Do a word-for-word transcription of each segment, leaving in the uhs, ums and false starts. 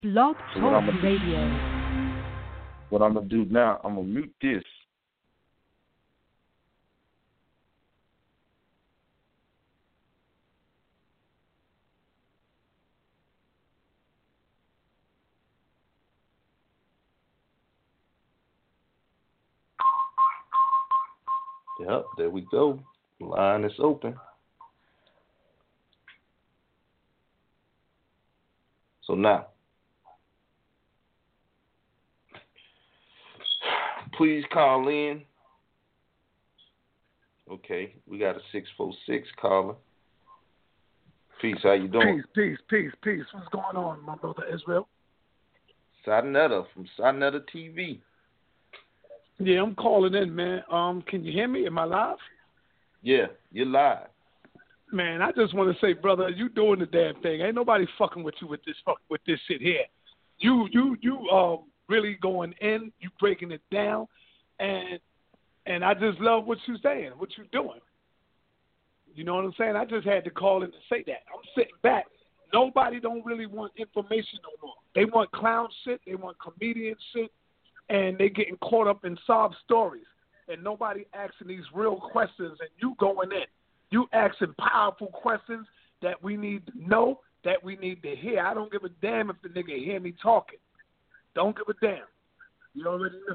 Blog So what Talk I'm gonna Radio. what I'm gonna do now, I'm gonna mute this. Yep, there we go. Line is open. So now, please call in. Okay, we got a six four six caller. Peace, how you doing? Peace, peace, peace, peace. What's going on, my brother Israel? Sadnetta from Sadnetta T V. Yeah, I'm calling in, man. Um, can you hear me? Am I live? Yeah, you're live. Man, I just want to say, brother, you doing the damn thing. Ain't nobody fucking with you with this fuck with this shit here. You you you uh really going in, you breaking it down, and and I just love what you saying, what you doing. You know what I'm saying? I just had to call in to say that. I'm sitting back. Nobody don't really want information no more. They want clown shit, they want comedian shit, and they getting caught up in sob stories. And nobody asking these real questions, and you going in. You asking powerful questions that we need to know, that we need to hear. I don't give a damn if the nigga hear me talking. Don't give a damn. You already know.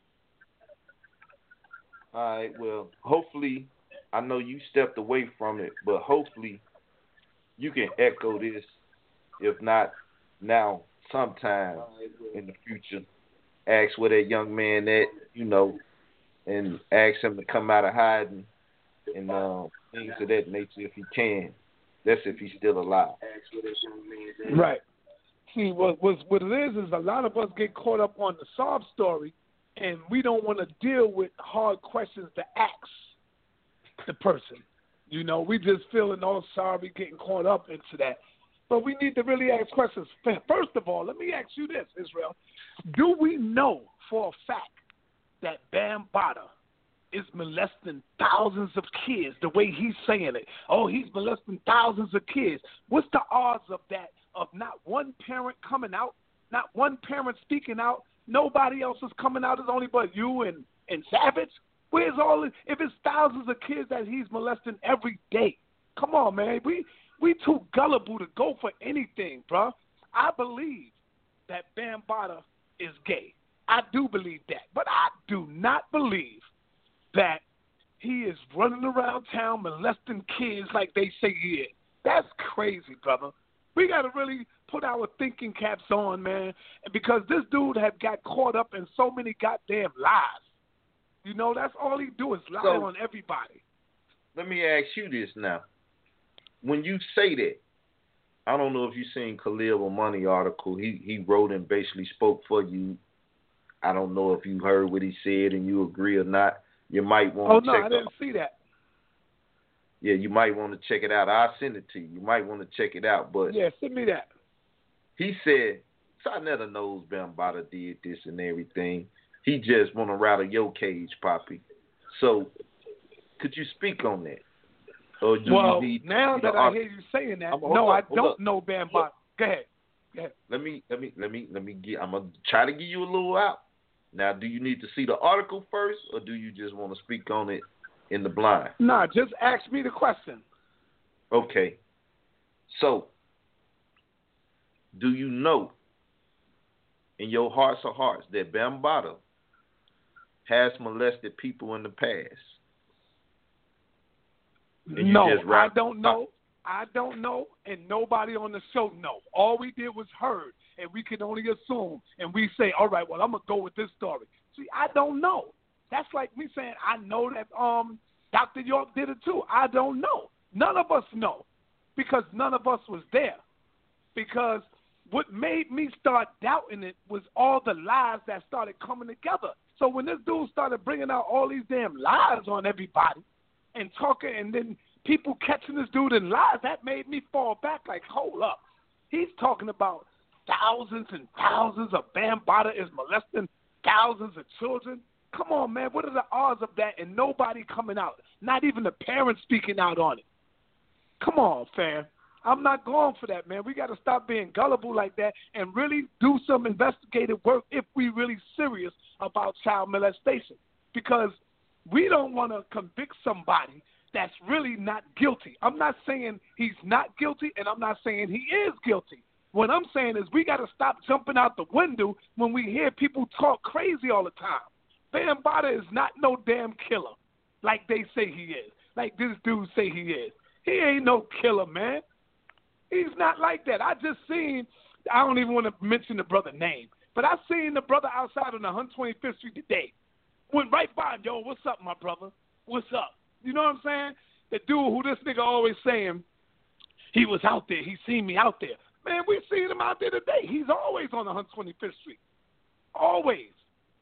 All right, well, hopefully, I know you stepped away from it, but hopefully you can echo this, if not now, sometime in the future. Ask where that young man at, you know, and ask him to come out of hiding and um, things of that nature if he can. That's if he's still alive. Right. See, what, what, what it is is a lot of us get caught up on the sob story, and we don't want to deal with hard questions to ask the person. You know, we just feeling all sorry, getting caught up into that. But we need to really ask questions. First of all, let me ask you this, Israel. Do we know for a fact that Bambaataa is molesting thousands of kids the way he's saying it? Oh, he's molesting thousands of kids. What's the odds of that, of not one parent coming out, not one parent speaking out, nobody else is coming out, it's only but you and, and Savage? Where's all it? If it's thousands of kids that he's molesting every day? Come on, man. We we too gullible to go for anything, bro. I believe that Bambaataa is gay. I do believe that. But I do not believe that he is running around town molesting kids like they say he is. That's crazy, brother. We got to really put our thinking caps on, man, because this dude have got caught up in so many goddamn lies. You know, that's all he do is lie So, on everybody. let me ask you this now. When you say that, I don't know if you seen Khalil Money article. He he wrote and basically spoke for you. I don't know if you heard what he said and you agree or not. You might want Oh, to no, check I it didn't out. see that. Yeah, you might want to check it out. I'll send it to you. You might want to check it out. But Yeah, send me that. he said, Sarnetta knows Bambaataa did this and everything. He just want to rattle your cage, Poppy. So, could you speak on that? Or do Well, you need, now you that know, I art- hear you saying that, I'm- hold no, up, I hold don't up. know Bambaataa. Go ahead. Go ahead. Let me let me let me let me let me get. I'm gonna try to give you a little out. Now, do you need to see the article first, or do you just want to speak on it in the blind? Nah, just ask me the question. Okay. So, do you know in your hearts of hearts that Bambaataa has molested people in the past? And you No, just I rap- don't know. I don't know, and nobody on the show know. All we did was heard, and we can only assume, and we say, all right, well, I'm going to go with this story. See, I don't know. That's like me saying I know that um Doctor York did it too. I don't know. None of us know because none of us was there. Because what made me start doubting it was all the lies that started coming together. So when this dude started bringing out all these damn lies on everybody and talking, and then people catching this dude in lies, that made me fall back like, hold up. He's talking about thousands and thousands of Bambaataa is molesting thousands of children. Come on, man. What are the odds of that and nobody coming out? Not even the parents speaking out on it. Come on, fam. I'm not going for that, man. We got to stop being gullible like that and really do some investigative work if we really serious about child molestation. Because we don't want to convict somebody that's really not guilty. I'm not saying he's not guilty, and I'm not saying he is guilty. What I'm saying is we got to stop jumping out the window when we hear people talk crazy all the time. Bambaataa is not no damn killer like they say he is, like this dude say he is. He ain't no killer, man. He's not like that. I just seen, I don't even want to mention the brother name, but I seen the brother outside on one twenty-fifth Street today. Went right by him, yo, what's up, my brother? What's up? You know what I'm saying? The dude who this nigga always saying he was out there, he seen me out there. Man, we seen him out there today. He's always on one twenty-fifth Street. Always.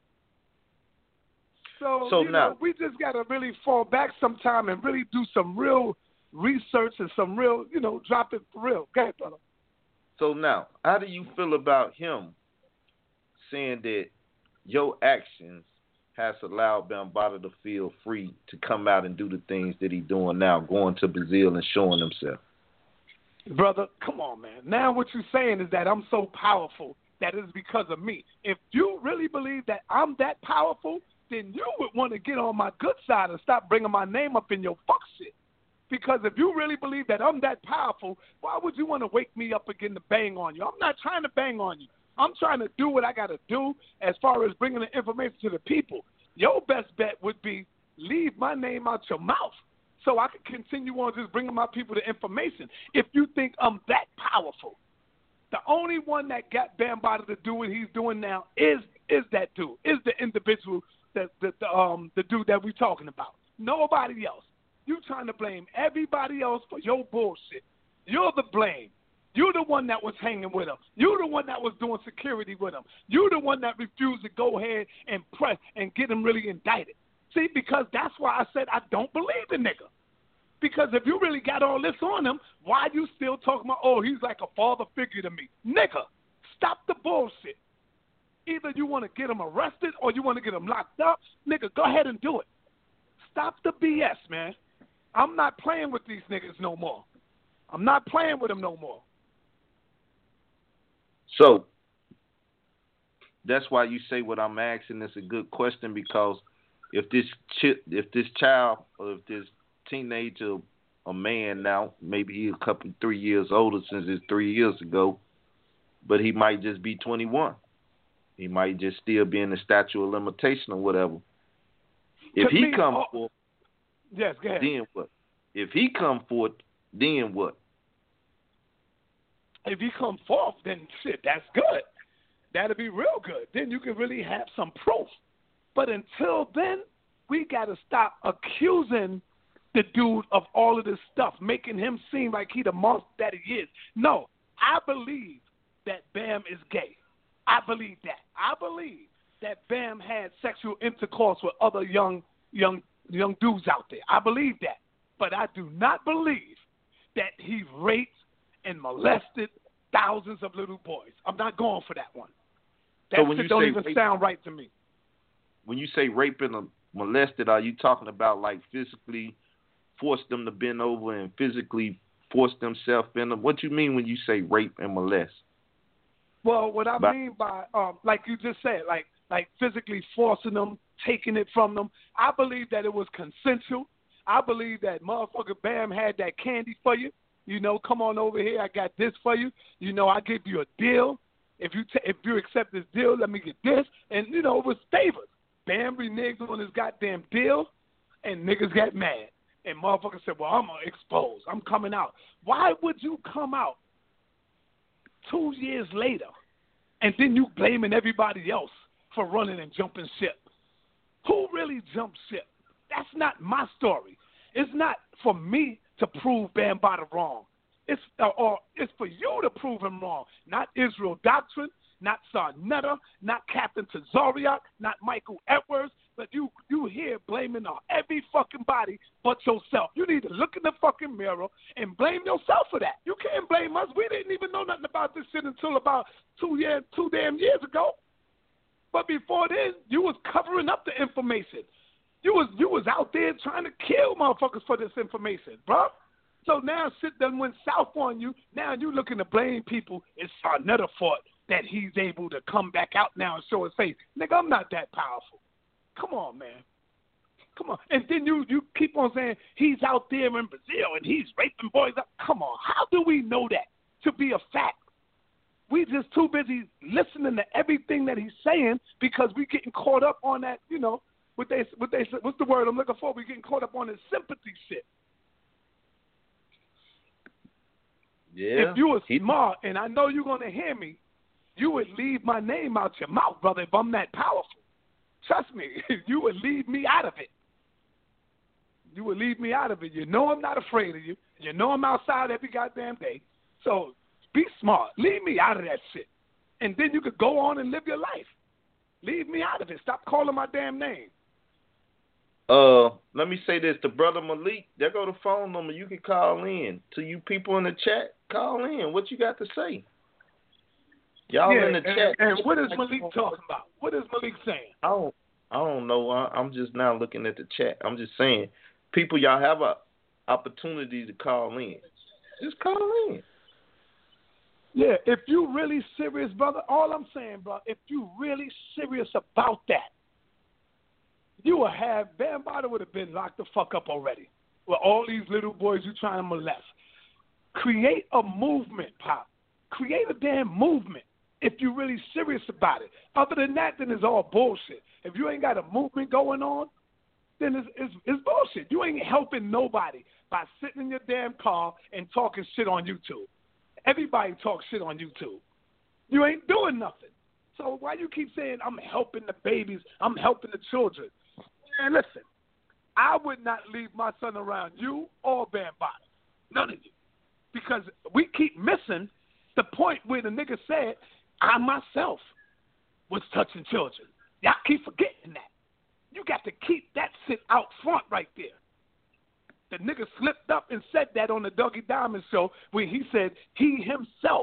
So, so you now, know, we just got to really fall back sometime and really do some real research and some real, you know, drop it for real. Go ahead, brother. So now, how do you feel about him saying that your actions has allowed Bambaataa to feel free to come out and do the things that he's doing now, going to Brazil and showing himself? Brother, come on, man. Now what you're saying is that I'm so powerful that it's because of me. If you really believe that I'm that powerful, then you would want to get on my good side and stop bringing my name up in your fuck shit. Because if you really believe that I'm that powerful, why would you want to wake me up again to bang on you? I'm not trying to bang on you. I'm trying to do what I got to do as far as bringing the information to the people. Your best bet would be leave my name out your mouth so I can continue on just bringing my people the information if you think I'm that powerful. The only one that got Bambaataa to do what he's doing now is is that dude, is the individual, that the, the, um, the dude that we're talking about. Nobody else. You trying to blame everybody else for your bullshit. You're the blame. You're the one that was hanging with him. You're the one that was doing security with him. You're the one that refused to go ahead and press and get him really indicted. See, because that's why I said I don't believe the nigga. Because if you really got all this on him, why you still talking about, oh, he's like a father figure to me? Nigga, stop the bullshit. Either you want to get him arrested or you want to get him locked up. Nigga, go ahead and do it. Stop the B S, man. I'm not playing with these niggas no more. I'm not playing with them no more. So, that's why you say what I'm asking is a good question, because if this ch- if this child or if this teenager, a man now, maybe he's a couple, three years older since it's three years ago, but he might just be twenty-one. He might just still be in the statute of limitation or whatever. If To he me, comes oh, forth, yes, go ahead. then what? If he come forth, then what? If he come forth, then shit, that's good. That'll be real good. Then you can really have some proof. But until then, we got to stop accusing the dude of all of this stuff, making him seem like he the monster that he is. No, I believe that Bam is gay. I believe that. I believe that Bam had sexual intercourse with other young young young dudes out there. I believe that. But I do not believe that he raped and molested thousands of little boys. I'm not going for that one. That So when shit you don't say even rape, sound right to me. when you say raping or molested, are you talking about like physically force them to bend over and physically force themselves in them? What you mean when you say rape and molest? Well, what I But, mean by, um, like you just said, like like physically forcing them, taking it from them, I believe that it was consensual. I believe that motherfucker Bam had that candy for you. You know, come on over here. I got this for you. You know, I give you a deal. If you t- if you accept this deal, let me get this. And, you know, it was favors. Bam reneged on his goddamn deal, and niggas got mad. And motherfucker said, well, I'm going to expose. I'm coming out. Why would you come out two years later and then you blaming everybody else for running and jumping ship? Who really jumped ship? That's not my story. It's not for me to prove Bambaataa wrong. It's uh, or it's for you to prove him wrong. Not Israel Doctrine, not Sarnetta, not Captain Tazariak, not Michael Edwards, but you you here blaming on every fucking body but yourself. You need to look in the fucking mirror and blame yourself for that. You can't blame us. We didn't even know nothing about this shit until about two years, two damn years ago. But before then, you was covering up the information. You was you was out there trying to kill motherfuckers for this information, bro. So now shit done went south on you. Now you looking to blame people. It's another fault that he's able to come back out now and show his face. Nigga, I'm not that powerful. Come on, man. Come on. And then you, you keep on saying he's out there in Brazil and he's raping boys up. Come on. How do we know that to be a fact? We just too busy listening to everything that he's saying because we getting caught up on that, you know, what they, what they, what's the word I'm looking for? We getting caught up on his sympathy shit. Yeah. If you were smart, and I know you're going to hear me, you would leave my name out your mouth, brother, if I'm that powerful. Trust me, you would leave me out of it. You would leave me out of it. You know I'm not afraid of you. You know I'm outside every goddamn day. So be smart. Leave me out of that shit. And then you could go on and live your life. Leave me out of it. Stop calling my damn name. Uh, let me say this. The brother Malik, there go the phone number. You can call in. To you people in the chat, call in. What you got to say? Y'all yeah, in the and, chat. And what is Malik talking about? What is Malik saying? I don't, I don't know. I, I'm just now looking at the chat. I'm just saying, people, y'all have a opportunity to call in. Just call in. Yeah, if you really serious, brother, all I'm saying, bro, if you really serious about that, you would have, Bambaataa would have been locked the fuck up already with all these little boys you trying to molest. Create a movement, Pop. Create a damn movement if you're really serious about it. Other than that, then it's all bullshit. If you ain't got a movement going on, then it's, it's, it's bullshit. You ain't helping nobody by sitting in your damn car and talking shit on YouTube. Everybody talks shit on YouTube. You ain't doing nothing. So why you keep saying I'm helping the babies, I'm helping the children? Man, listen, I would not leave my son around you or Bambaataa. None of you. Because we keep missing the point where the nigga said, I myself was touching children. Y'all keep forgetting that. You got to keep that shit out front right there. The nigga slipped up and said that on the Dougie Diamond show where he said he himself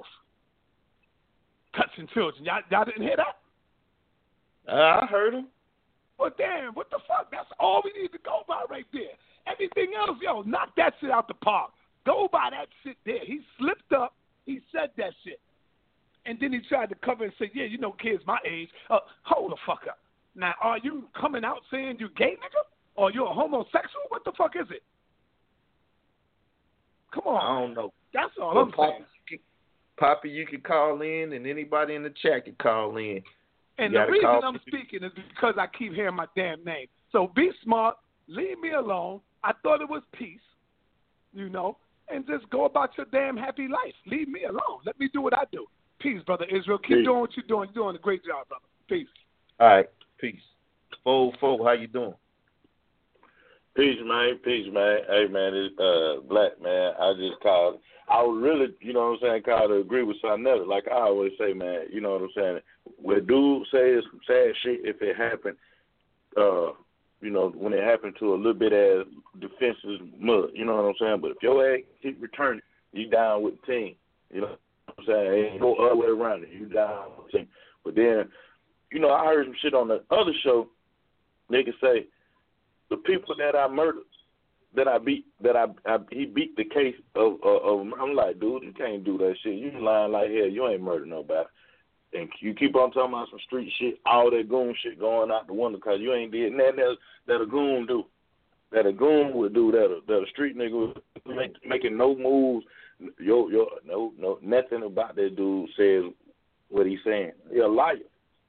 touching children. Y'all, y'all didn't hear that? Uh, I heard him. Well, damn, what the fuck? That's all we need to go by right there. Everything else, yo, knock that shit out the park. Go by that shit there. He slipped up. He said that shit. And then he tried to cover and say, yeah, you know, kids my age. Uh, hold the fuck up. Now, are you coming out saying you gay, nigga? Or you're a homosexual? What the fuck is it? Come on. I don't know. That's all well, I'm Poppy, saying. Poppy, you can call in, and anybody in the chat can call in. And you the reason call I'm me. speaking is because I keep hearing my damn name. So be smart. Leave me alone. I thought it was peace, you know, and just go about your damn happy life. Leave me alone. Let me do what I do. Peace, Brother Israel. Keep Peace. doing what you're doing. You're doing a great job, brother. Peace. All right. Peace. Fold, fold. How you doing? Peace, man. Peace, man. Hey, man, it's uh, Black, man. I just called. I was really, you know what I'm saying, called to agree with Sarnetta. Like I always say, man, you know what I'm saying? When dude says some sad shit, if it happened, uh, you know, when it happened to a little bit as defenseless mud, you know what I'm saying? But if your ass keep returning, you down with the team. You know what I'm saying? It ain't no other way around it. You down with the team. But then, you know, I heard some shit on the other show. Niggas say, the people that I murdered, that I beat, that I, I he beat the case of, of, of, I'm like, dude, you can't do that shit. You lying like hell. You ain't murdered nobody. And you keep on talking about some street shit, all that goon shit going out the window because you ain't did nothing else that a goon do. That a goon would do, that a, that a street nigga was make, making no moves. Yo, yo, no, no, nothing about that dude says what he's saying. He a liar.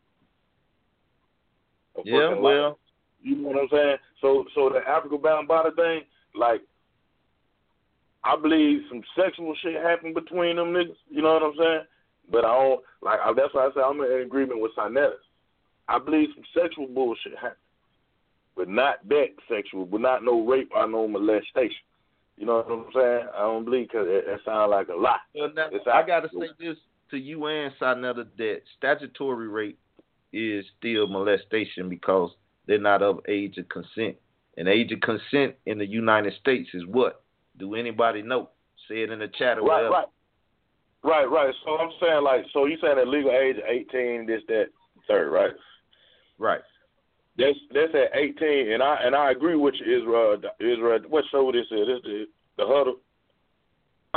A Yeah, fucking well. liar. You know what I'm saying? So, so the Africa Bambaataa thing, like, I believe some sexual shit happened between them niggas. You know what I'm saying? But I don't, like, I, that's why I say I'm in agreement with Sarnetta. I believe some sexual bullshit happened, but not that sexual, but not no rape or no molestation. You know what I'm saying? I don't believe because it, it sounds like a lie. Well, now, I got to say this to you and Sarnetta, that statutory rape is still molestation because they're not of age of consent. And age of consent in the United States is what? Do anybody know? Say it in the chat or right, whatever. Right, right, right. So I'm saying, like, so you saying that legal age of eighteen, this, that, third, right? Right. That's that's at eighteen, and I and I agree with you, Israel. Israel, what show this is? This the the huddle.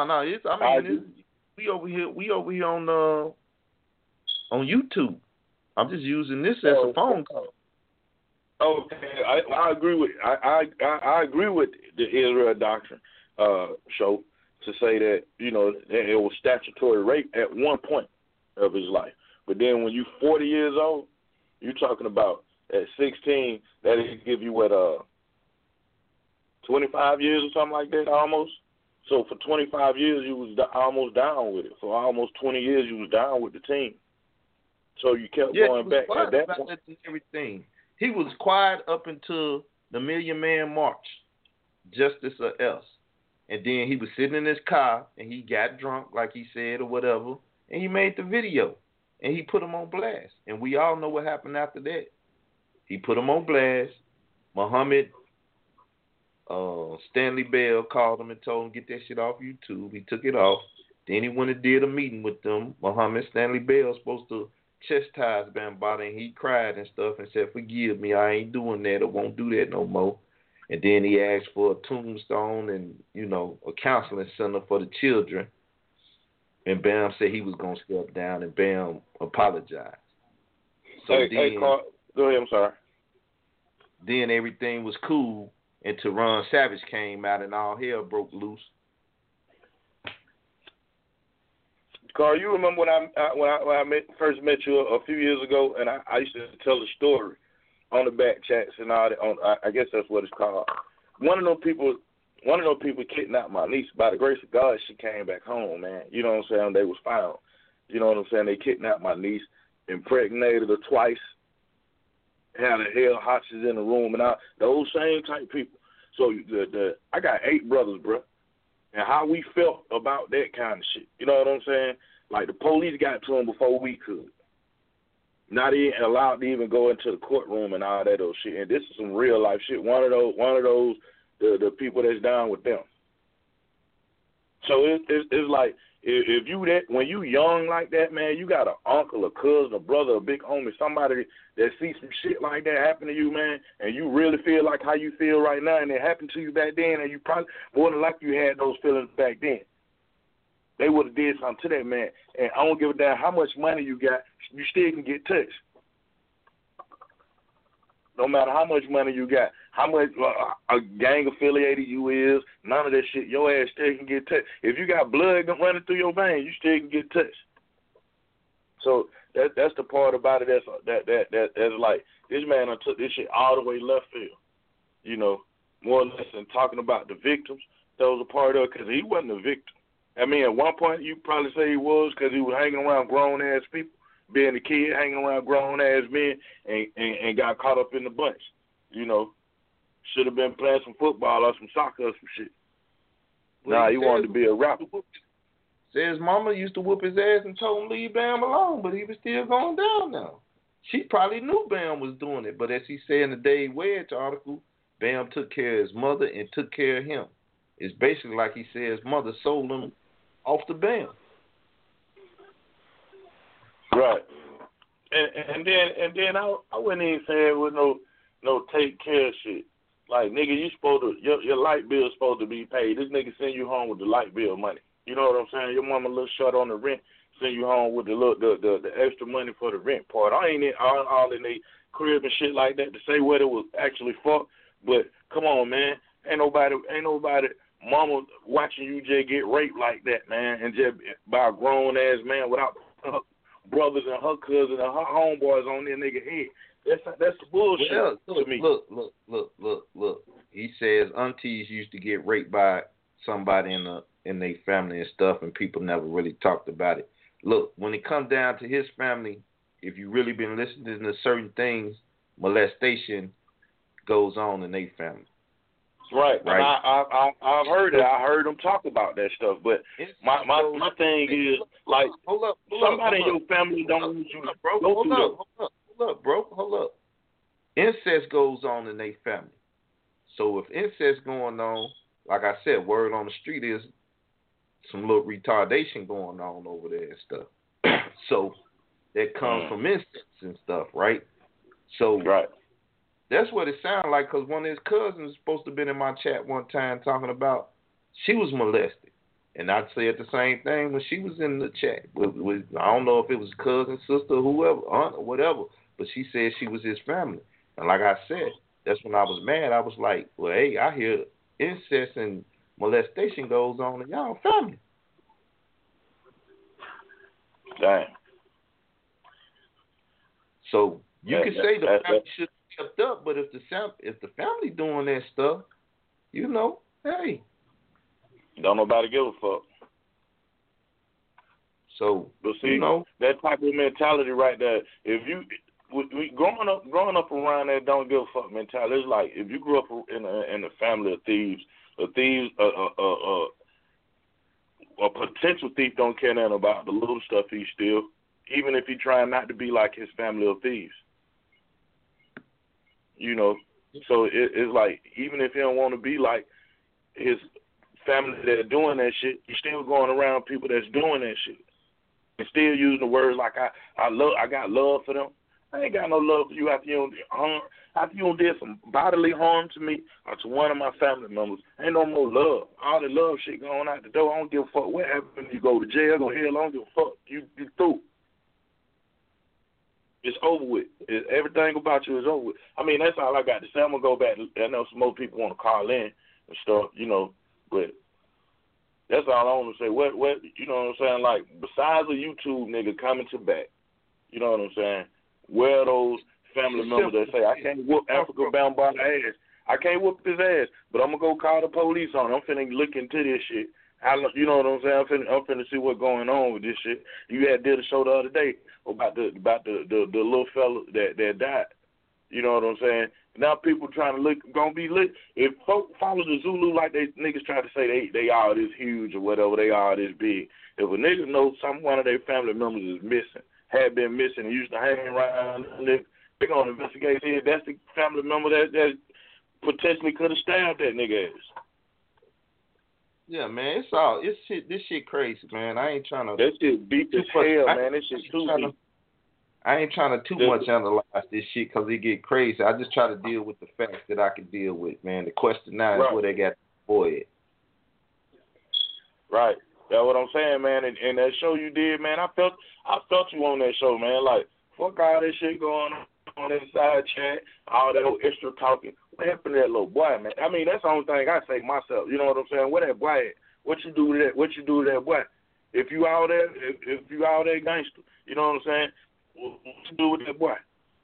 No, no, it's, I mean, it's, we over here, we over here on uh, on YouTube. I'm just using this as a phone call. Okay, I, I agree with I, I I agree with the Israel doctrine uh, show to say that you know it was statutory rape at one point of his life, but then when you forty years old, you're talking about at sixteen that it give you what uh twenty-five years or something like that almost. So for twenty-five years you was almost down with it. For almost twenty years you was down with the team. So you kept yeah, going back at that point. Everything. He was quiet up until the Million Man March, Justice or Else. And then he was sitting in his car, and he got drunk, like he said, or whatever, and he made the video, and he put him on blast. And we all know what happened after that. He put him on blast. Muhammad uh, Stanley Bell called him and told him, get that shit off YouTube. He took it off. Then he went and did a meeting with them. Muhammad Stanley Bell was supposed to chastise Bambaataa, and he cried and stuff and said, forgive me, I ain't doing that, I won't do that no more. And then he asked for a tombstone and, you know, a counseling center for the children. And Bam said he was going to step down, and Bam apologized. So hey, then, hey, Carl, go ahead, I'm sorry. Then everything was cool, and Teron Savage came out, and all hell broke loose. Carl, you remember when I, I when I when I met, first met you a, a few years ago, and I, I used to tell the story on the back chats and all that. On I, I guess that's what it's called. One of those people, one of those people kidnapped my niece. By the grace of God, she came back home, man. You know what I'm saying? They was found. You know what I'm saying? They kidnapped my niece, impregnated her twice, had a hell hostage in the room, and I, those same type people. So the the I got eight brothers, bro. And how we felt about that kind of shit. You know what I'm saying? Like, the police got to him before we could. Not even allowed to even go into the courtroom and all that old shit. And this is some real life shit. One of those, one of those, the the people that's down with them. So it, it, it's like, if, if you that when you young like that, man, you got an uncle, a cousin, a brother, a big homie, somebody that sees some shit like that happen to you, man, and you really feel like how you feel right now, and it happened to you back then, and you probably more than likely you had those feelings back then. They would have did something to that man, and I don't give a damn how much money you got, you still can get touched. No matter how much money you got, how much uh, a gang affiliated you is, none of that shit, your ass still can get touched. If you got blood running through your veins, you still can get touched. So that that's the part about it that's that that that that's like this man done took this shit all the way left field. You know, more or less than talking about the victims. That was a part of it because he wasn't a victim. I mean, at one point you probably say he was because he was hanging around grown ass people. Being a kid, hanging around grown-ass men, and, and, and got caught up in the bunch. You know, should have been playing some football or some soccer or some shit. Well, nah, he, he wanted to be a rapper. Says mama used to whoop his ass and told him leave Bam alone, but he was still going down now. She probably knew Bam was doing it, but as he said in the Dave Wedge article, Bam took care of his mother and took care of him. It's basically like he said his mother sold him off to Bam. Right, and and then and then I I wouldn't even say it with no no take care shit. Like, nigga, you supposed to your your light bill's supposed to be paid. This nigga send you home with the light bill money. You know what I'm saying? Your mama a little short on the rent, send you home with the little the the, the extra money for the rent part. I ain't in all, all in the crib and shit like that to say what it was actually for. But come on, man, ain't nobody ain't nobody mama watching you just get raped like that, man, and just by a grown ass man without brothers and her cousins and her homeboys on their nigga head. That's that's the bullshit well, look, to me. Look, look, look, look, look. He says aunties used to get raped by somebody in the in their family and stuff, and people never really talked about it. Look, when it comes down to his family, if you really been listening to certain things, molestation goes on in their family. Right, right. And I, I, I, I've heard it. I heard them talk about that stuff. But my my, my thing is, like, hold up, hold somebody up, hold in your family don't want you to bro, go hold through up, hold up, hold up, bro, hold up. Incest goes on in their family. So if incest going on, like I said, word on the street is some little retardation going on over there and stuff. So that comes mm. from incest and stuff, right? So right. That's what it sounded like, because one of his cousins was supposed to have been in my chat one time talking about she was molested. And I said the same thing when she was in the chat. With, with, I don't know if it was cousin, sister, whoever, aunt, or whatever, but she said she was his family. And like I said, that's when I was mad. I was like, well, hey, I hear incest and molestation goes on in y'all family. Damn. So you that, can that, say the that, family should be kept up, but if the if the family doing that stuff, you know, hey. Don't nobody give a fuck. So, but see, you know, that type of mentality right there. If you we, we, growing up, growing up around that don't give a fuck mentality, it's like if you grew up in a, in a family of thieves, a thieves, a a, a, a potential thief don't care nothing about the little stuff he steal, even if he trying not to be like his family of thieves. You know, so it, it's like even if he don't want to be like his family that are doing that shit, he's still going around people that's doing that shit. And still using the words like I, I love I got love for them. I ain't got no love for you after you don't harm after you don't did some bodily harm to me or to one of my family members. Ain't no more love. All the love shit going out the door. I don't give a fuck what happened. You go to jail, go to hell, I don't give a fuck. You you through. It's over with. It, everything about you is over with. I mean, that's all I got to say. I'm gonna go back. I know some more people want to call in and stuff, you know, but that's all I want to say. What, what, you know what I'm saying? Like, besides a YouTube nigga coming to back, you know what I'm saying? Where are those family members that say, I can't whoop Africa bound by the ass. I can't whoop his ass, but I'm going to go call the police on him. I'm finna look into this shit. How, you know what I'm saying? I'm finna, I'm finna see what's going on with this shit. You had did a show the other day about the about the, the, the little fella that, that died. You know what I'm saying? Now people trying to look, gonna be lit. If folk follow the Zulu like they niggas try to say they they all this huge or whatever, they all this big. If a nigga knows some one of their family members is missing, had been missing, and used to hang around, they're gonna investigate. See if that's the family member that that potentially could have stabbed that nigga ass. Yeah, man, it's all it's shit. This shit crazy, man. I ain't trying to. That shit deep as hell, man. This shit too deep. I ain't trying to too That's much analyze this shit because it get crazy. I just try to deal with the facts that I can deal with, man. The question now right. is where they got boy at. Right. That's what I'm saying, man. And, and that show you did, man, I felt I felt you on that show, man. Like, fuck all this shit going on on that side chat, all that old extra talking. What happened to that little boy, man? I mean, that's the only thing I say myself. You know what I'm saying? Where that boy at? What you do to that? What you do to that boy? If you all that, if, if you all that gangster, you know what I'm saying? What you do with that boy?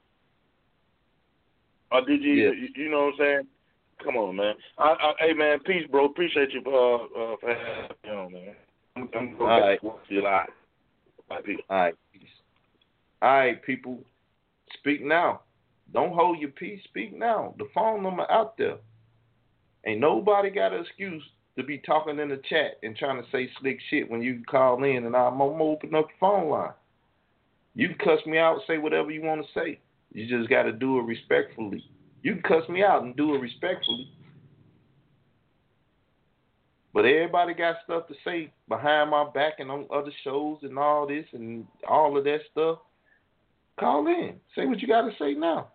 Or did you, yeah. you, you know what I'm saying? Come on, man. I, I, hey, man, peace, bro. Appreciate you uh, uh, for having me on, man. I'm, I'm going All back right. to your live. All right, peace. All right, peace. All right, people. Speak now. Don't hold your peace. Speak now. The phone number out there. Ain't nobody got an excuse to be talking in the chat and trying to say slick shit when you can call in and I'm going to open up the phone line. You can cuss me out, say whatever you want to say. You just got to do it respectfully. You can cuss me out and do it respectfully. But everybody got stuff to say behind my back and on other shows and all this and all of that stuff. Call in. Say what you got to say now.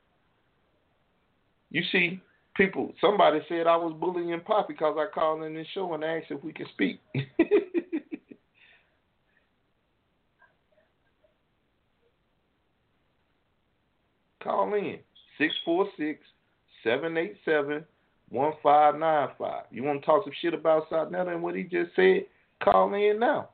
You see, people, somebody said I was bullying Pop because I called in this show and asked if we could speak. Call in. six four six, seven eight seven, one five nine five. You want to talk some shit about Sarnetta and what he just said? Call in now.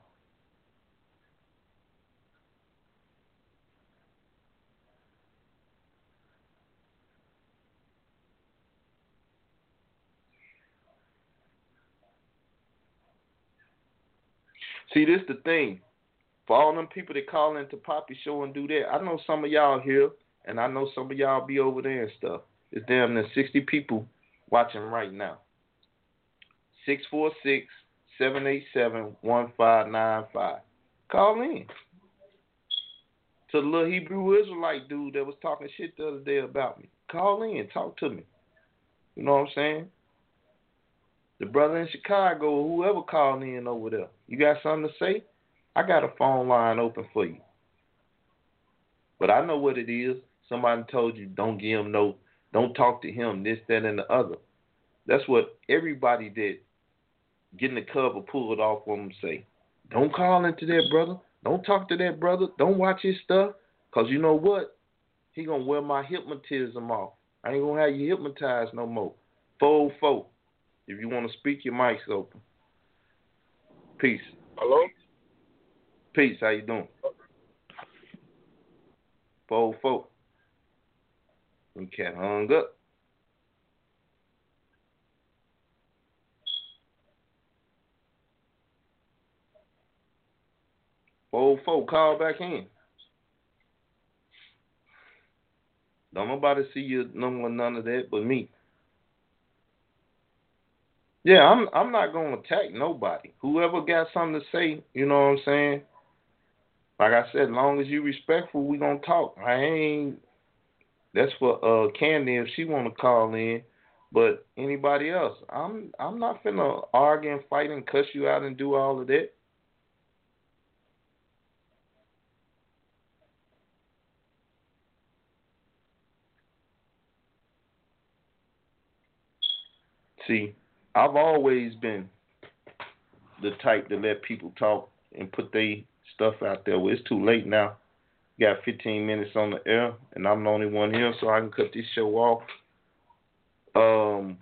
See, this the thing. For all them people that call into Poppy Show and do that, I know some of y'all here, and I know some of y'all be over there and stuff. It's damn near sixty people watching right now. six four six, seven eight seven, one five nine five. Call in. To the little Hebrew Israelite dude that was talking shit the other day about me. Call in. Talk to me. You know what I'm saying? The brother in Chicago or whoever called in over there. You got something to say? I got a phone line open for you. But I know what it is. Somebody told you don't give him no, don't talk to him, this, that, and the other. That's what everybody did getting the cover pulled off on them, say, don't call into that brother. Don't talk to that brother. Don't watch his stuff. Because you know what? He going to wear my hypnotism off. I ain't going to have you hypnotized no more. four oh four. If you want to speak, your mic's open. Peace. Hello? Peace. How you doing? four oh four. We cat hung up. four oh four, call back in. Don't nobody see your number, none of that but me. Yeah, I'm I'm not gonna attack nobody. Whoever got something to say, you know what I'm saying? Like I said, as long as you respectful, we gonna talk. I ain't. That's for uh Candy if she wanna call in. But anybody else, I'm I'm not finna argue and fight and cuss you out and do all of that. See, I've always been the type to let people talk and put their stuff out there. Well, it's too late now. Got fifteen minutes on the air, and I'm the only one here, so I can cut this show off. Um,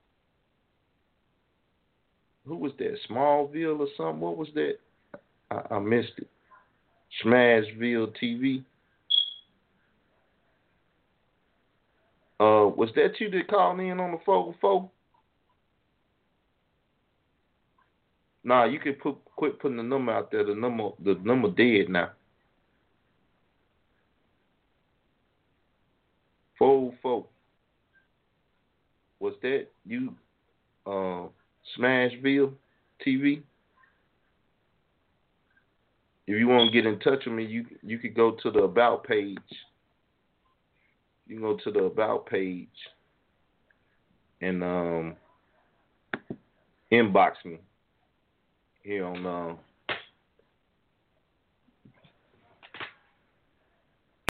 who was that? Smallville or something? What was that? I, I missed it. Smashville T V. Uh, was that you that called in on the four oh four? Nah, you can put quit putting the number out there. The number, the number dead now. four oh four. Was that you? Uh, Smashville T V. If you want to get in touch with me, you you could go to the About page. You can go to the About page and um, inbox me here on uh,